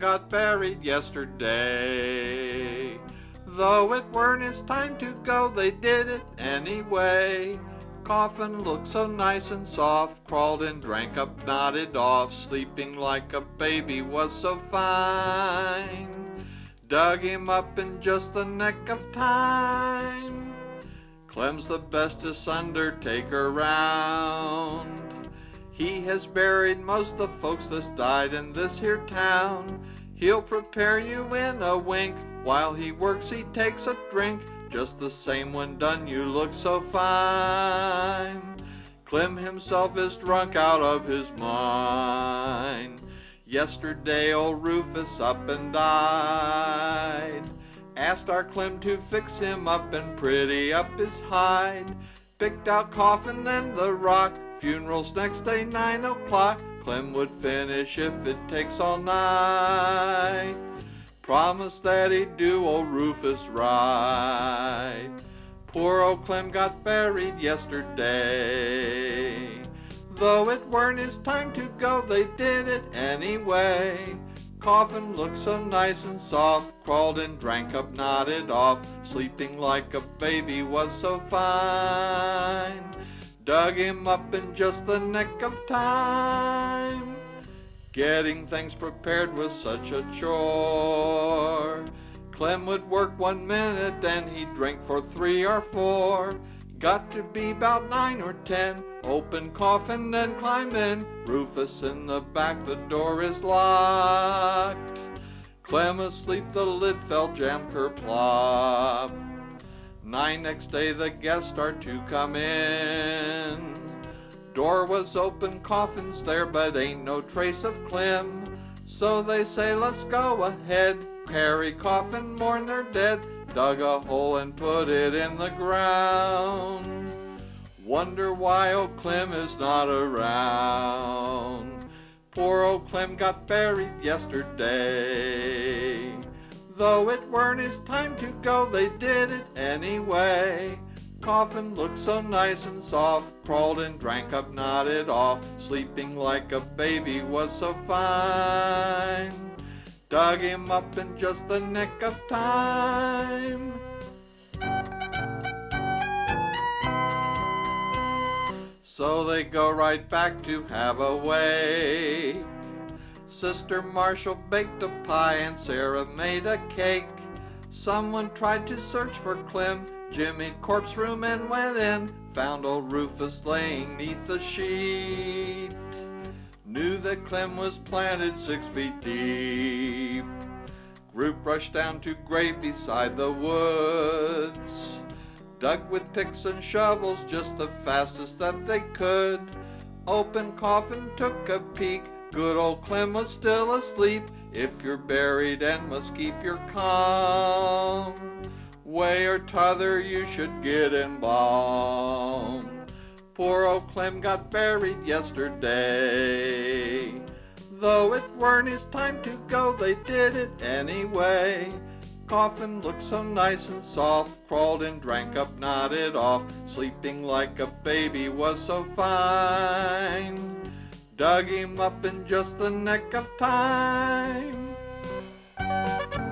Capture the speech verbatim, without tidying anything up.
got buried yesterday. Though it weren't his time to go, they did it anyway. Coffin looked so nice and soft, crawled and drank up, nodded off, sleeping like a baby was so fine. Dug him up in just the nick of time. Clem's the bestest undertaker round. He has buried most the folks that's died in this here town. He'll prepare you in a wink. While he works he takes a drink. Just the same when done you look so fine. Clem himself is drunk out of his mind. Yesterday old Rufus up and died. Asked our Clem to fix him up and pretty up his hide. Picked out coffin and the rock. Funeral's next day nine o'clock. Clem would finish if it takes all night. Promised that he'd do old Rufus right. Poor old Clem got buried yesterday. Though it weren't his time to go, they did it anyway. Coffin looked so nice and soft, crawled and drank up, nodded off, sleeping like a baby was so fine. Dug him up in just the nick of time. Getting things prepared was such a chore. Clem would work one minute and he'd drink for three or four. Got to be 'bout nine or ten. Open coffin and climb in. Rufus in the back, the door is locked. Clem asleep, the lid fell jam kerplop. Nine next day the guests are to come in. Door was open, coffin's there, but ain't no trace of Clem. So they say, let's go ahead, carry coffin, mourn their dead. Dug a hole and put it in the ground. Wonder why old Clem is not around. Poor old Clem got buried yesterday. Though it weren't his time to go, they did it anyway. Coffin looked so nice and soft, crawled and drank up, nodded off, sleeping like a baby was so fine. Dug him up in just the nick of time. So they go right back to have a wake. Sister Marshall baked a pie and Sarah made a cake. Someone tried to search for Clem. Jimmy corpse room and went in. Found old Rufus laying neath the sheet. Knew that Clem was planted six feet deep. Group rushed down to grave beside the woods. Dug with picks and shovels just the fastest that they could. Open coffin, took a peek. Good old Clem was still asleep. If you're buried and must keep your calm, way or t'other you should get embalmed. Poor old Clem got buried yesterday. Though it weren't his time to go, they did it anyway. Coffin looked so nice and soft, crawled and drank up, nodded off, sleeping like a baby was so fine. Dug him up in just the nick of time.